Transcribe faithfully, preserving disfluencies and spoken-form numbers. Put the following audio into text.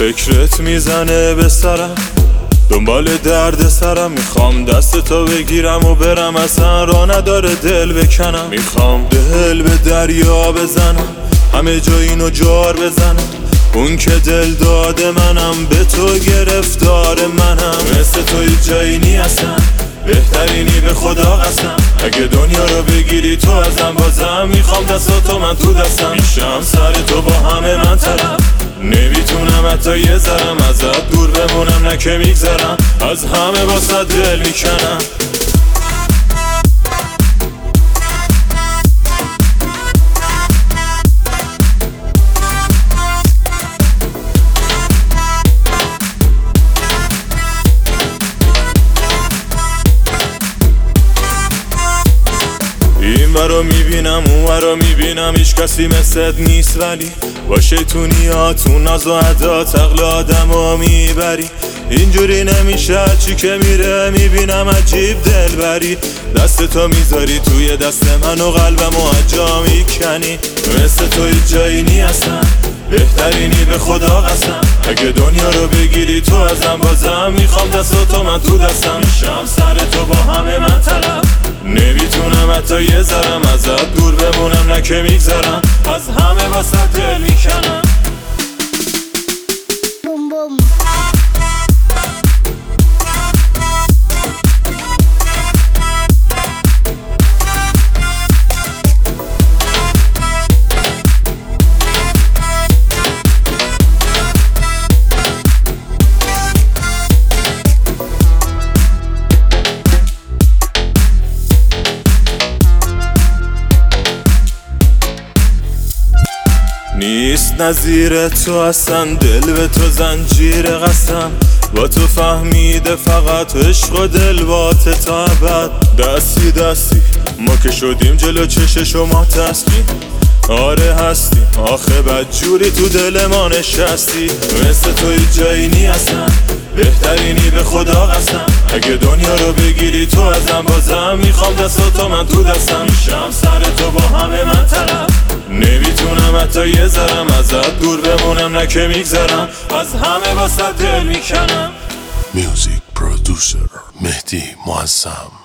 فکرت میزنه به سرم، دنبال درد سرم. میخوام دست تو بگیرم و برم، اصلا را نداره دل بکنم. میخوام دل به دریا بزنم، همه جا اینو جار بزنم. اون که دل داده منم، به تو گرفتار منم. مثل تو هیچ جایی نی اصلا، بهترینی به خدا قسم. اگه دنیا رو بگیری تو ازم، بازم میخوام دستاتو من تو دستم. میشم سر تو با همه من طرف، نمیتونم حتی یه ذرم ازت دور بمونم. نه که میگذرم، از همه واسه دل میکنم. این ورا میبینم اون ورا میبینم، هیچ کسی مثلت نیست. ولی با شیطونیات اون ناز و عدات عقل آدمو میبری. اینجوری نمیشه، چی که میره میبینم عجیب دلبری. دست تو میذاری توی دست من و قلبمو اجا میکنی. مثل تو هیچ جایی نی اصلا، بهترینی به خدا قسم. اگه دنیا رو بگیری تو ازم، بازم میخوام دستاتو من تو دستم. میشم سر تو با همه من طرف، نمیتونم حتی یه ذرم ازت دور بمونم. نه که میگذرم، از همه واسه دل میکنم. بوم بوم. نیست نظیر تو اصلا، دل به تو زنجیر قسم. با تو فهمیده فقط عشق و دل باته تا ابد. دستی دستی ما که شدیم جلو چش شما تسکین. آره هستیم آخه بدجوری تو دل ما نشستی. مثل تو هیچ جایی نی اصلا، بهترینی به خدا قسم. اگه دنیا رو بگیری تو ازم، بازم میخوام دستاتو من تو دستم. میشم سر تو با همه من طرف، نمیتونم حتی یه ذرم ازت دور بمونم. نه که میگذرم، از همه واسه دل میکنم. میوزیک پرودوسر مهدی معظم.